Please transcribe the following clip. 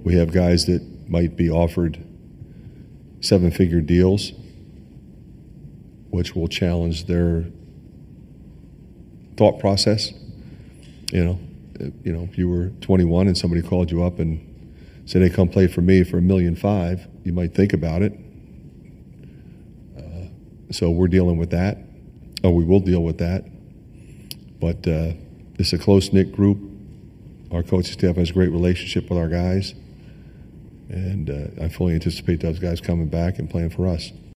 We have guys that might be offered seven-figure deals, which will challenge their thought process. If you were 21 and somebody called you up and said, "Hey, come play for me for $1.5 million," you might think about it. So we're dealing with that, or we will deal with that. But it's a close-knit group. Our coaching staff has a great relationship with our guys, and I fully anticipate those guys coming back and playing for us.